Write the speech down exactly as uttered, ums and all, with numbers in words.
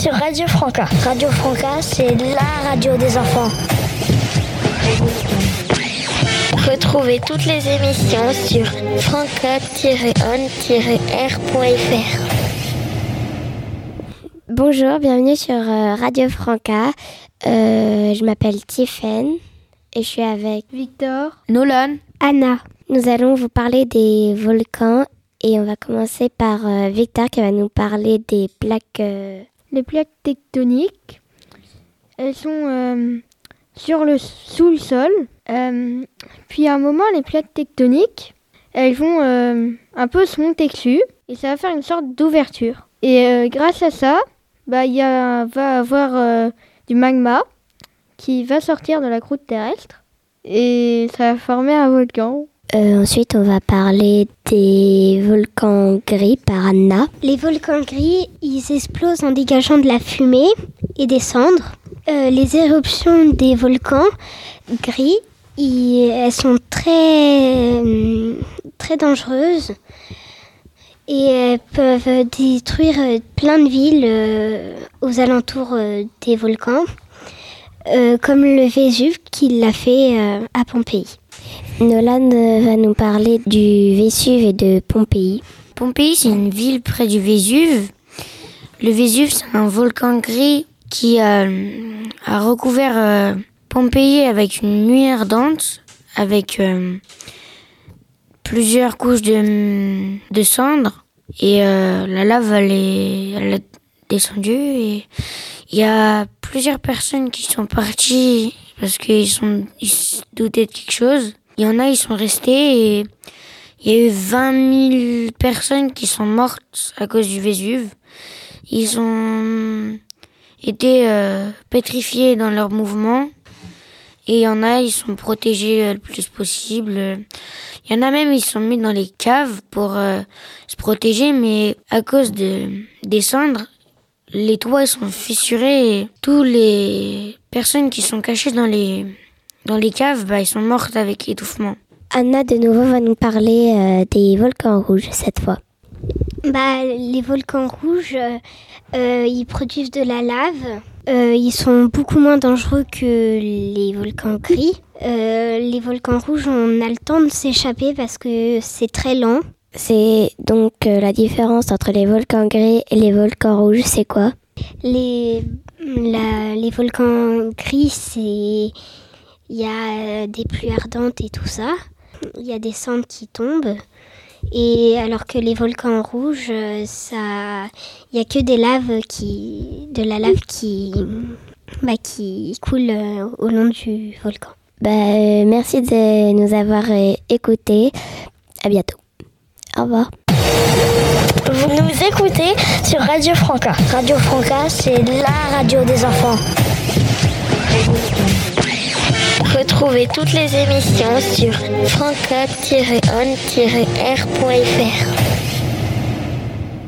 sur Radio Franca. Radio Franca, c'est la radio des enfants. Retrouvez toutes les émissions sur franca tiret on tiret r point f r. Bonjour, bienvenue sur euh, Radio Franca. Euh, je m'appelle Tiffen et je suis avec Victor, Nolan, Anna. Nous allons vous parler des volcans et on va commencer par euh, Victor qui va nous parler des plaques. Euh... Les plaques tectoniques, elles sont euh, sur le, sous le sol. Euh, puis à un moment, les plaques tectoniques, elles vont euh, un peu se monter dessus et ça va faire une sorte d'ouverture. Et euh, grâce à ça, bah, il y a, va avoir euh, du magma qui va sortir de la croûte terrestre et ça va former un volcan. Euh, ensuite, on va parler des volcans gris par Anna. Les volcans gris, ils explosent en dégageant de la fumée et des cendres. Euh, les éruptions des volcans gris, ils, elles sont très, très dangereuses et elles peuvent détruire plein de villes euh, aux alentours euh, des volcans, euh, comme le Vésuve qui l'a fait euh, à Pompéi. Nolan va nous parler du Vésuve et de Pompéi. Pompéi, c'est une ville près du Vésuve. Le Vésuve, c'est un volcan gris qui euh, a recouvert euh, Pompéi avec une nuit ardente, avec euh, plusieurs couches de, de cendres. Et euh, la lave, elle est, elle est descendue. Et il y a plusieurs personnes qui sont parties parce qu'ils sont, ils se doutaient de quelque chose. Il y en a, ils sont restés et il y a eu vingt mille personnes qui sont mortes à cause du Vésuve. Ils ont été euh, pétrifiés dans leur mouvement et il y en a, ils sont protégés euh, le plus possible. Il y en a même, ils sont mis dans les caves pour euh, se protéger, mais à cause de, des cendres, les toits sont fissurés et toutes les personnes qui sont cachées dans les... Dans les caves, bah, ils sont mortes avec étouffement. Anna, de nouveau, va nous parler euh, des volcans rouges, cette fois. Bah, les volcans rouges, euh, euh, ils produisent de la lave. Euh, ils sont beaucoup moins dangereux que les volcans gris. Euh, les volcans rouges, on a le temps de s'échapper parce que c'est très lent. C'est donc euh, la différence entre les volcans gris et les volcans rouges, c'est quoi ? Les, la, les volcans gris, c'est... Il y a des pluies ardentes et tout ça. Il y a des cendres qui tombent. Et alors que les volcans rouges, ça, il y a que des laves qui, de la lave qui, bah, qui coule au long du volcan. Bah, euh, merci de nous avoir euh, écoutés. À bientôt. Au revoir. Vous nous écoutez sur Radio Franca. Radio Franca, c'est la radio des enfants. Retrouvez toutes les émissions sur franca tiret on tiret r point f r.